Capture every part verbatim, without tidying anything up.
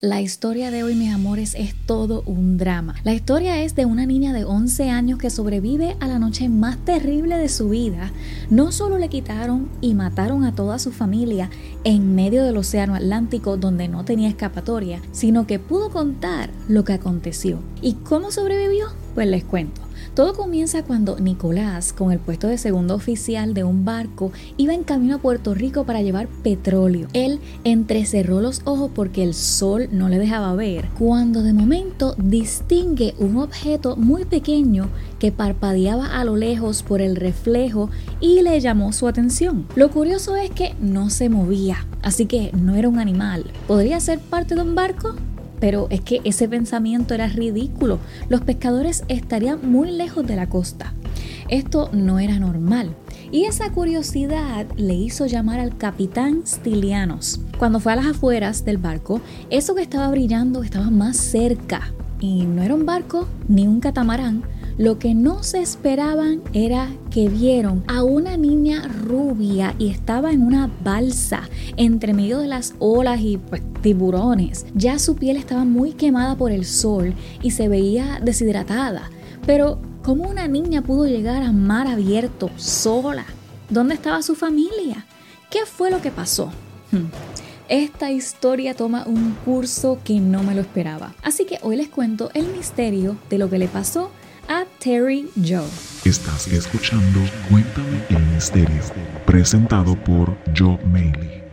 La historia de hoy, mis amores, es todo un drama. La historia es de una niña de once años que sobrevive a la noche más terrible de su vida. No solo le quitaron y mataron a toda su familia en medio del océano Atlántico donde no tenía escapatoria, sino que pudo contar lo que aconteció. ¿Y cómo sobrevivió? Pues les cuento. Todo comienza cuando Nicolás, con el puesto de segundo oficial de un barco, iba en camino a Puerto Rico para llevar petróleo. Él entrecerró los ojos porque el sol no le dejaba ver, cuando de momento distingue un objeto muy pequeño que parpadeaba a lo lejos por el reflejo y le llamó su atención. Lo curioso es que no se movía, así que no era un animal. ¿Podría ser parte de un barco? Pero es que ese pensamiento era ridículo. Los pescadores estarían muy lejos de la costa. Esto no era normal. Y esa curiosidad le hizo llamar al capitán Stilianos. Cuando fue a las afueras del barco, eso que estaba brillando estaba más cerca. Y no era un barco ni un catamarán. Lo que no se esperaban era que vieron a una niña rubia y estaba en una balsa entre medio de las olas y pues tiburones. Ya su piel estaba muy quemada por el sol y se veía deshidratada. Pero ¿cómo una niña pudo llegar a mar abierto sola? ¿Dónde estaba su familia? ¿Qué fue lo que pasó? Hmm. Esta historia toma un curso que no me lo esperaba. Así que hoy les cuento el misterio de lo que le pasó a Terry Jo. Estás escuchando Cuéntame el Misterio, presentado por Jo Mailey.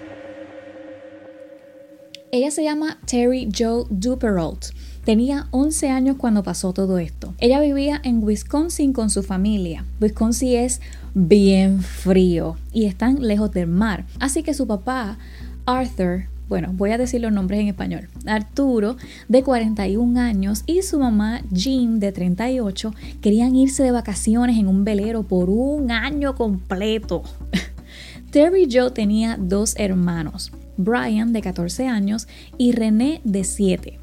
Ella se llama Terry Jo Duperrault. Tenía once años cuando pasó todo esto. Ella vivía en Wisconsin con su familia. Wisconsin es bien frío y están lejos del mar. Así que su papá, Arthur, bueno, voy a decir los nombres en español. Arturo, de cuarenta y un años, y su mamá, Jean, de treinta y ocho, querían irse de vacaciones en un velero por un año completo. Terry Jo tenía dos hermanos, Brian, de catorce años, y René, de siete.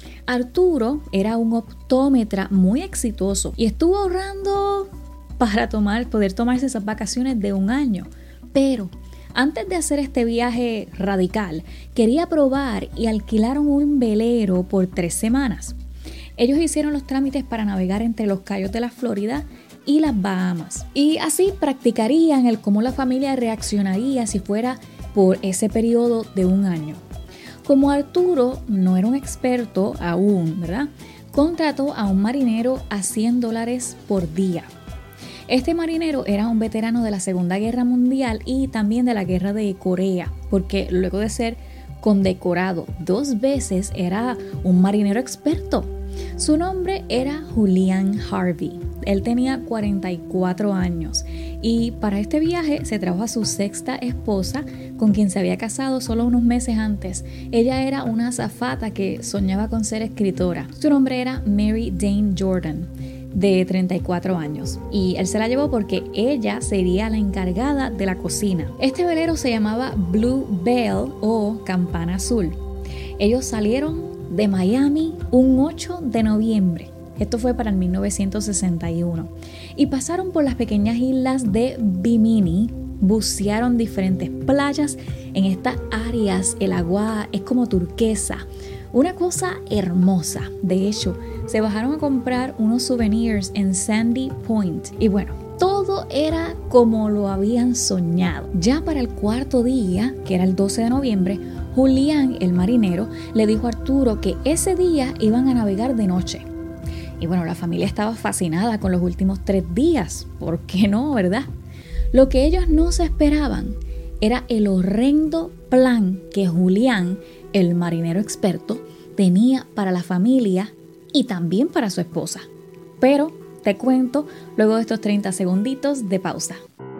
Arturo era un optómetra muy exitoso y estuvo ahorrando para tomar, poder tomarse esas vacaciones de un año. Pero antes de hacer este viaje radical, quería probar y alquilaron un velero por tres semanas. Ellos hicieron los trámites para navegar entre los Cayos de la Florida y las Bahamas. Y así practicarían el cómo la familia reaccionaría si fuera por ese periodo de un año. Como Arturo no era un experto aún, ¿verdad? Contrató a un marinero a cien dólares por día. Este marinero era un veterano de la Segunda Guerra Mundial y también de la Guerra de Corea, porque luego de ser condecorado dos veces era un marinero experto. Su nombre era Julian Harvey. Él tenía cuarenta y cuatro años y para este viaje se trajo a su sexta esposa, con quien se había casado solo unos meses antes. Ella era una azafata que soñaba con ser escritora. Su nombre era Mary Dane Jordan, de treinta y cuatro años, y él se la llevó porque ella sería la encargada de la cocina. Este velero se llamaba Blue Bell o Campana Azul. Ellos salieron de Miami un ocho de noviembre. Esto fue para el mil novecientos sesenta y uno. Y pasaron por las pequeñas islas de Bimini, bucearon diferentes playas. En estas áreas el agua es como turquesa. Una cosa hermosa. De hecho, se bajaron a comprar unos souvenirs en Sandy Point. Y bueno, todo era como lo habían soñado. Ya para el cuarto día, que era el doce de noviembre, Julián, el marinero, le dijo a Arturo que ese día iban a navegar de noche. Y bueno, la familia estaba fascinada con los últimos tres días. ¿Por qué no, verdad? Lo que ellos no se esperaban era el horrendo plan que Julián, el marinero experto, tenía para la familia y también para su esposa. Pero te cuento luego de estos treinta segunditos de pausa.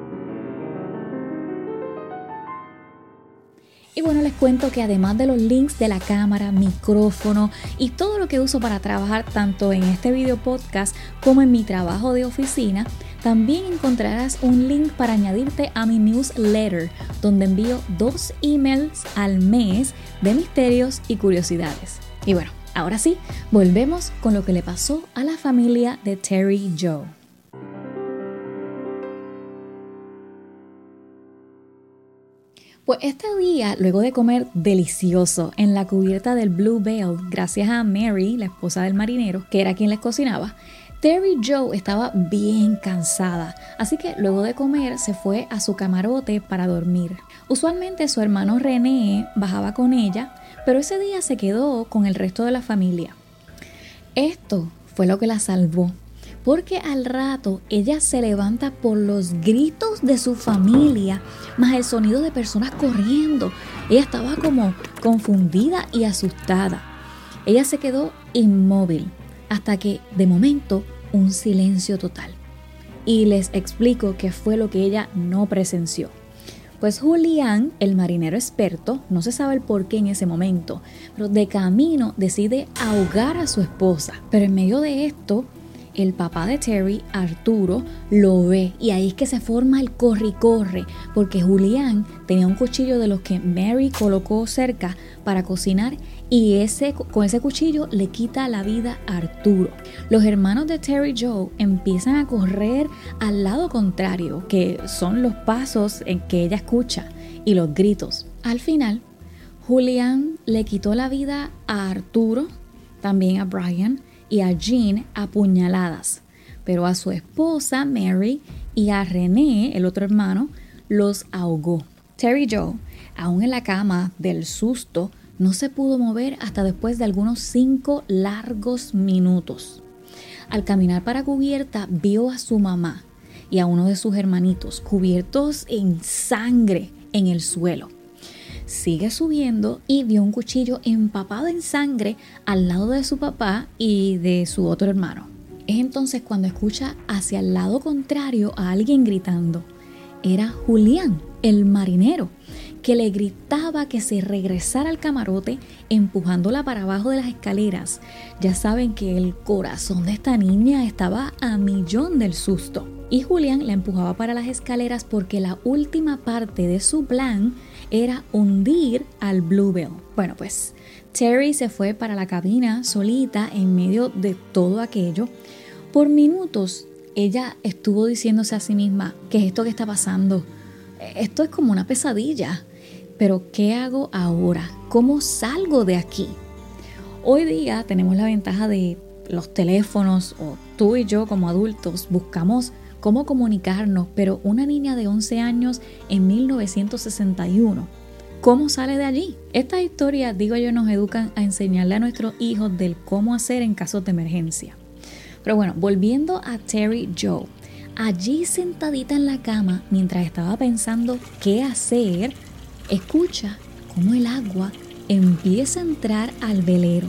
Y bueno, les cuento que además de los links de la cámara, micrófono y todo lo que uso para trabajar tanto en este video podcast como en mi trabajo de oficina, también encontrarás un link para añadirte a mi newsletter, donde envío dos emails al mes de misterios y curiosidades. Y bueno, ahora sí, volvemos con lo que le pasó a la familia de Terry Jo. Pues este día, luego de comer delicioso en la cubierta del Bluebell, gracias a Mary, la esposa del marinero, que era quien les cocinaba, Terry Jo estaba bien cansada, así que luego de comer se fue a su camarote para dormir. Usualmente su hermano René bajaba con ella, pero ese día se quedó con el resto de la familia. Esto fue lo que la salvó, porque al rato ella se levanta por los gritos de su familia, más el sonido de personas corriendo. Ella estaba como confundida y asustada. Ella se quedó inmóvil hasta que, de momento, un silencio total. Y les explico qué fue lo que ella no presenció. Pues Julián, el marinero experto, no se sabe el por qué en ese momento, pero de camino decide ahogar a su esposa. Pero en medio de esto, el papá de Terry, Arturo, lo ve y ahí es que se forma el corre y corre, porque Julián tenía un cuchillo de los que Mary colocó cerca para cocinar y ese, con ese cuchillo le quita la vida a Arturo. Los hermanos de Terry Jo empiezan a correr al lado contrario, que son los pasos en que ella escucha y los gritos. Al final, Julián le quitó la vida a Arturo, también a Brian y a Jean a puñaladas, pero a su esposa Mary y a René, el otro hermano, los ahogó. Terry Jo, aún en la cama del susto, no se pudo mover hasta después de algunos cinco largos minutos. Al caminar para cubierta, vio a su mamá y a uno de sus hermanitos cubiertos en sangre en el suelo. Sigue subiendo y vio un cuchillo empapado en sangre al lado de su papá y de su otro hermano. Es entonces cuando escucha hacia el lado contrario a alguien gritando. Era Julián, el marinero, que le gritaba que se regresara al camarote empujándola para abajo de las escaleras. Ya saben que el corazón de esta niña estaba a millón del susto. Y Julián la empujaba para las escaleras porque la última parte de su plan era hundir al Bluebell. Bueno, pues Terry se fue para la cabina solita en medio de todo aquello. Por minutos ella estuvo diciéndose a sí misma, ¿qué es esto que está pasando? Esto es como una pesadilla. Pero ¿qué hago ahora? ¿Cómo salgo de aquí? Hoy día tenemos la ventaja de los teléfonos, o tú y yo como adultos buscamos cómo comunicarnos, pero una niña de once años en mil novecientos sesenta y uno, ¿cómo sale de allí? Estas historias, digo yo, nos educan a enseñarle a nuestros hijos del cómo hacer en casos de emergencia. Pero bueno, volviendo a Terry Jo, allí sentadita en la cama, mientras estaba pensando qué hacer, escucha cómo el agua empieza a entrar al velero.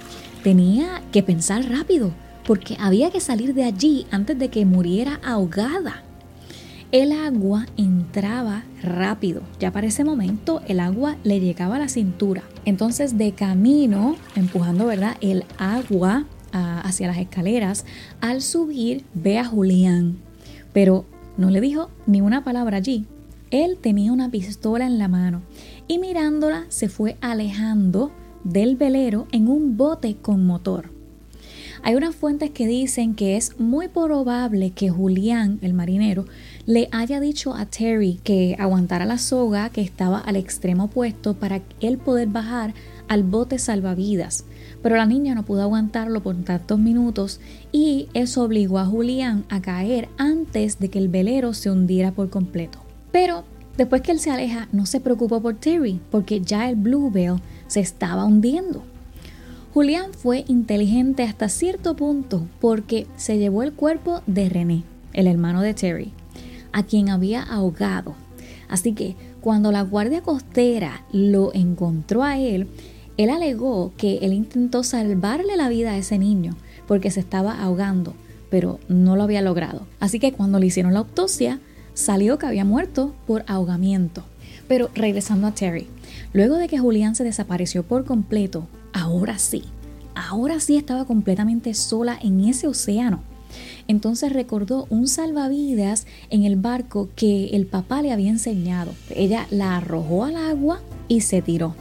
Tenía que pensar rápido, porque había que salir de allí antes de que muriera ahogada. El agua entraba rápido. Ya para ese momento el agua le llegaba a la cintura. Entonces, de camino, empujando, ¿verdad?, el agua uh, hacia las escaleras, al subir ve a Julián, pero no le dijo ni una palabra allí. Él tenía una pistola en la mano y mirándola se fue alejando del velero en un bote con motor. Hay unas fuentes que dicen que es muy probable que Julián, el marinero, le haya dicho a Terry que aguantara la soga que estaba al extremo opuesto para él poder bajar al bote salvavidas. Pero la niña no pudo aguantarlo por tantos minutos y eso obligó a Julián a caer antes de que el velero se hundiera por completo. Pero después que él se aleja, no se preocupó por Terry porque ya el Bluebell se estaba hundiendo. Julián fue inteligente hasta cierto punto porque se llevó el cuerpo de René, el hermano de Terry, a quien había ahogado. Así que cuando la guardia costera lo encontró a él, él alegó que él intentó salvarle la vida a ese niño porque se estaba ahogando, pero no lo había logrado. Así que cuando le hicieron la autopsia, salió que había muerto por ahogamiento. Pero regresando a Terry, luego de que Julián se desapareció por completo, ahora sí, ahora sí estaba completamente sola en ese océano. Entonces recordó un salvavidas en el barco que el papá le había enseñado. Ella la arrojó al agua y se tiró.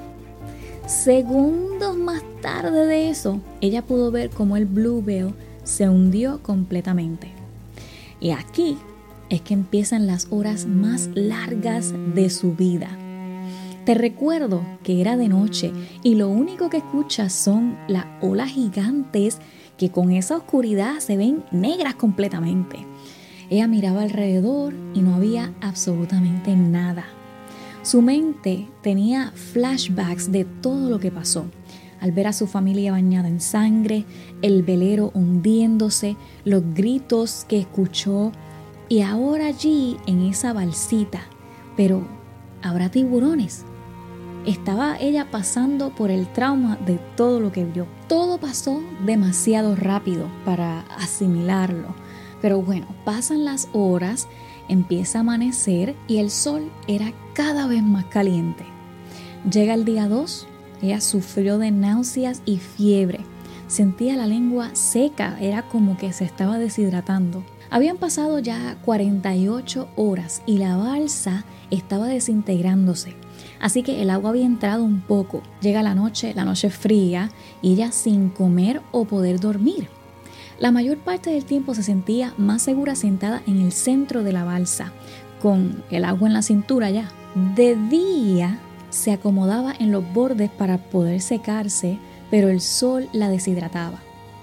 Segundos más tarde de eso, ella pudo ver cómo el Bluebell se hundió completamente. Y aquí es que empiezan las horas más largas de su vida. Te recuerdo que era de noche y lo único que escuchas son las olas gigantes que con esa oscuridad se ven negras completamente. Ella miraba alrededor y no había absolutamente nada. Su mente tenía flashbacks de todo lo que pasó. Al ver a su familia bañada en sangre, el velero hundiéndose, los gritos que escuchó y ahora allí en esa balsita. Pero, ¿habrá tiburones? Estaba ella pasando por el trauma de todo lo que vio. Todo pasó demasiado rápido para asimilarlo. Pero bueno, pasan las horas, empieza a amanecer y el sol era cada vez más caliente. Llega el día dos, ella sufrió de náuseas y fiebre. Sentía la lengua seca, era como que se estaba deshidratando. Habían pasado ya cuarenta y ocho horas y la balsa estaba desintegrándose. Así que el agua había entrado un poco. Llega la noche, la noche fría, y ella sin comer o poder dormir. La mayor parte del tiempo se sentía más segura sentada en el centro de la balsa, con el agua en la cintura ya. De día se acomodaba en los bordes para poder secarse, pero el sol la deshidrataba.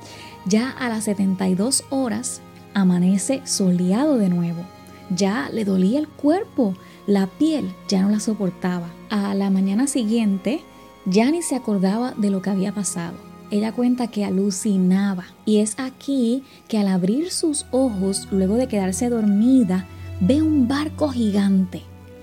Ya a las setenta y dos horas amanece soleado de nuevo. Ya le dolía el cuerpo, la piel ya no la soportaba. A la mañana siguiente ya ni se acordaba de lo que había pasado. Ella cuenta que alucinaba y es aquí que al abrir sus ojos, luego de quedarse dormida, ve un barco gigante.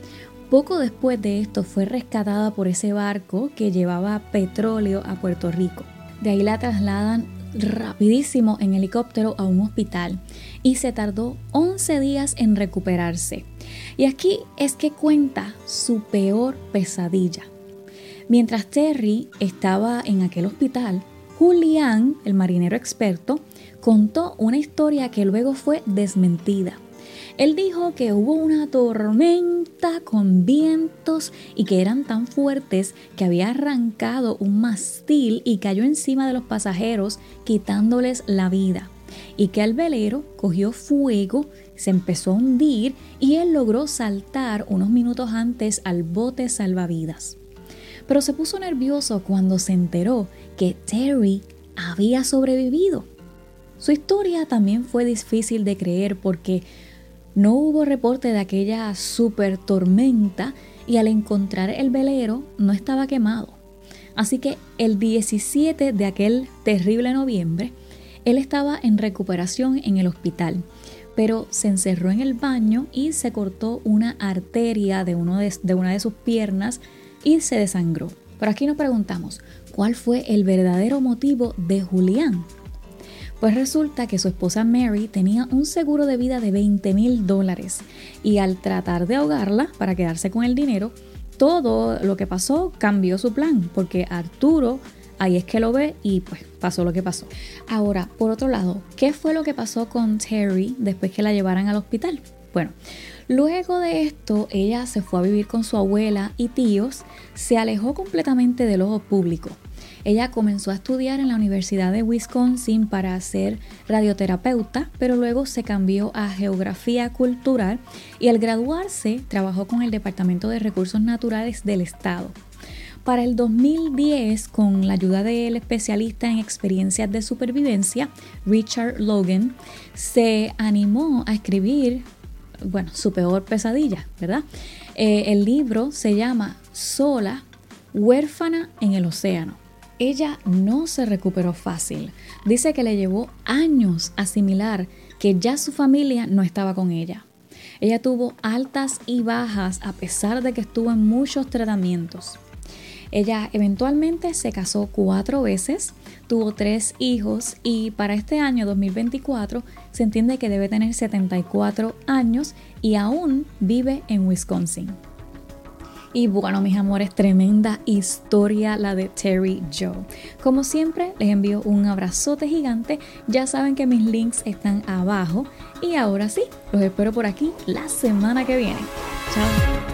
Poco después de esto fue rescatada por ese barco que llevaba petróleo a Puerto Rico. De ahí la trasladan rapidísimo en helicóptero a un hospital y se tardó once días en recuperarse. Y aquí es que cuenta su peor pesadilla. Mientras Terry estaba en aquel hospital, Julián, el marinero experto, contó una historia que luego fue desmentida. Él dijo que hubo una tormenta con vientos y que eran tan fuertes que había arrancado un mástil y cayó encima de los pasajeros quitándoles la vida, y que el velero cogió fuego, se empezó a hundir y él logró saltar unos minutos antes al bote salvavidas. Pero se puso nervioso cuando se enteró que Terry había sobrevivido. Su historia también fue difícil de creer porque no hubo reporte de aquella super tormenta y al encontrar el velero no estaba quemado. Así que el diecisiete de aquel terrible noviembre, él estaba en recuperación en el hospital, pero se encerró en el baño y se cortó una arteria de, uno de, de una de sus piernas y se desangró. Pero aquí nos preguntamos, ¿cuál fue el verdadero motivo de Julián? Pues resulta que su esposa Mary tenía un seguro de vida de veinte mil dólares y al tratar de ahogarla para quedarse con el dinero, todo lo que pasó cambió su plan, porque Arturo ahí es que lo ve y pues pasó lo que pasó. Ahora, por otro lado, ¿qué fue lo que pasó con Terry después que la llevaran al hospital? Bueno, luego de esto, ella se fue a vivir con su abuela y tíos, se alejó completamente del ojo público. Ella comenzó a estudiar en la Universidad de Wisconsin para ser radioterapeuta, pero luego se cambió a Geografía Cultural y al graduarse trabajó con el Departamento de Recursos Naturales del Estado. Para el dos mil diez, con la ayuda del especialista en experiencias de supervivencia, Richard Logan, se animó a escribir, bueno, su peor pesadilla, ¿verdad? Eh, el libro se llama Sola, huérfana en el océano. Ella no se recuperó fácil. Dice que le llevó años asimilar que ya su familia no estaba con ella. Ella tuvo altas y bajas a pesar de que estuvo en muchos tratamientos. Ella eventualmente se casó cuatro veces, tuvo tres hijos y para este año dos mil veinticuatro se entiende que debe tener setenta y cuatro años y aún vive en Wisconsin. Y bueno, mis amores, tremenda historia la de Terry Jo. Como siempre, les envío un abrazote gigante. Ya saben que mis links están abajo. Y ahora sí, los espero por aquí la semana que viene. Chao.